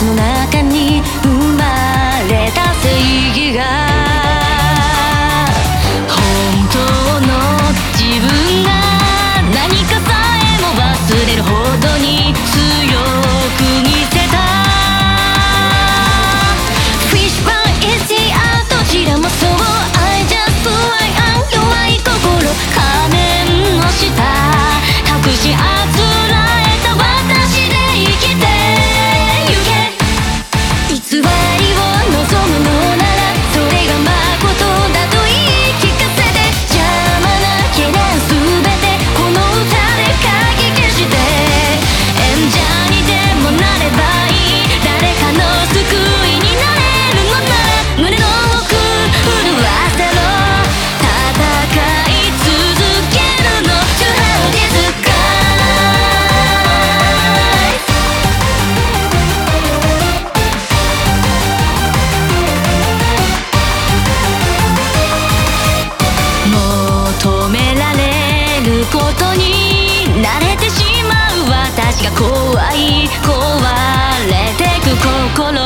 の中に生まれた正義が本当の自分が何かさえも忘れるほどに強く見せた Fishbone is here どちらもそう I just I am 弱い心仮面の下託しあつらえた私で生きてゆけ偽りを望むのならそれが誠だと言い聞かせて邪魔な懸念すべてこの歌で書き消して演者にでもなればいい誰かの救いになれるのなら胸の奥震わせろ戦い続けるの To how this guy 求められることに慣れてしまう私が怖い壊れてく心